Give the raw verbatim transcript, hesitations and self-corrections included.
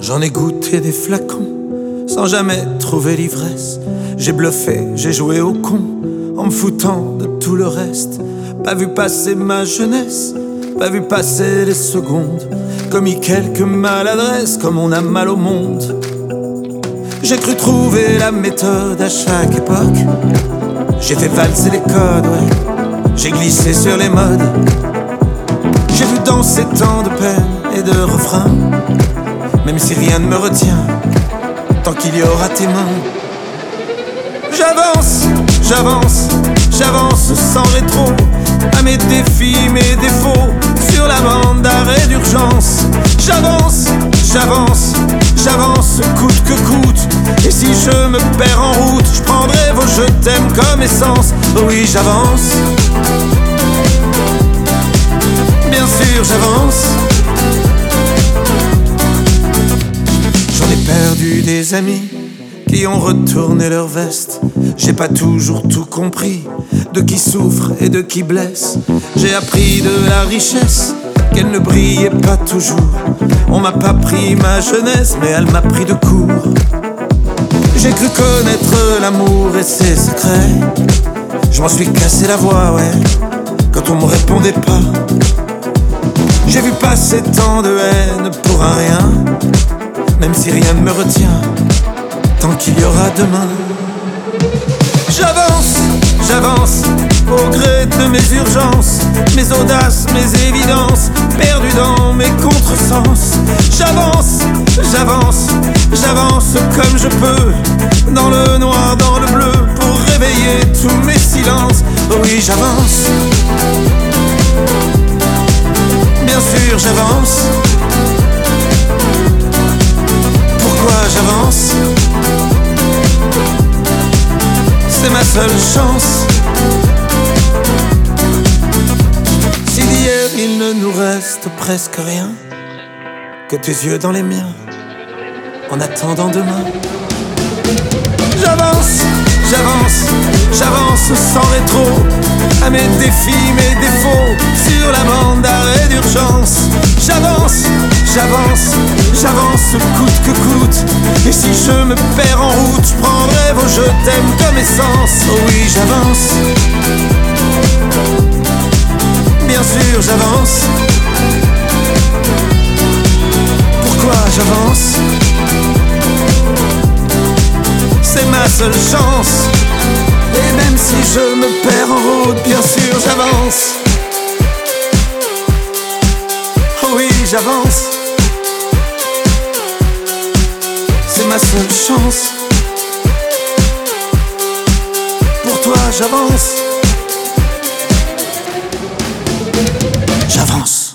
J'en ai goûté des flacons sans jamais trouver l'ivresse. J'ai bluffé, j'ai joué au con en me foutant de tout le reste. Pas vu passer ma jeunesse, pas vu passer les secondes. Commis quelques maladresses comme on a mal au monde. J'ai cru trouver la méthode à chaque époque. J'ai fait valser les codes, ouais. J'ai glissé sur les modes. J'ai vu danser tant de peine et de refrains. Même si rien ne me retient, tant qu'il y aura tes mains. J'avance, j'avance, j'avance sans rétro. À mes défis, mes défauts, sur la bande d'arrêt d'urgence. J'avance, j'avance, j'avance coûte que coûte. Et si je me perds en route, je prendrai vos je t'aime comme essence. Oui, j'avance. Bien sûr, j'avance. J'en ai perdu des amis qui ont retourné leur veste. J'ai pas toujours tout compris de qui souffre et de qui blesse. J'ai appris de la richesse qu'elle ne brillait pas toujours. On m'a pas pris ma jeunesse, mais elle m'a pris de court. J'ai cru connaître l'amour et ses secrets. Je m'en suis cassé la voix, ouais, quand on me répondait pas. J'ai vu passer tant de haine pour un rien. Même si rien ne me retient, tant qu'il y aura demain. J'avance, j'avance, au gré de mes urgences, mes audaces, mes évidences, perdu dans mes contresens. J'avance, j'avance, j'avance comme je peux, dans le noir, dans le bleu, pour réveiller tous mes silences. Oui, j'avance. Bien sûr, j'avance. Pourquoi j'avance? C'est ma seule chance. Si d'hier il ne nous reste presque rien que tes yeux dans les miens, en attendant demain. J'avance, j'avance, j'avance sans rétro. À mes défis, mes défauts, sur la bande d'arrêt d'urgence. J'avance, j'avance, j'avance coûte que coûte. Et si je me perds en route, je prendrai vos je t'aime comme essence. Oh oui, j'avance. Bien sûr, j'avance. Pourquoi j'avance? C'est ma seule chance. Et même si je me perds en route, bien sûr j'avance. Oh oui, j'avance. C'est ma seule chance. Pour toi j'avance. J'avance.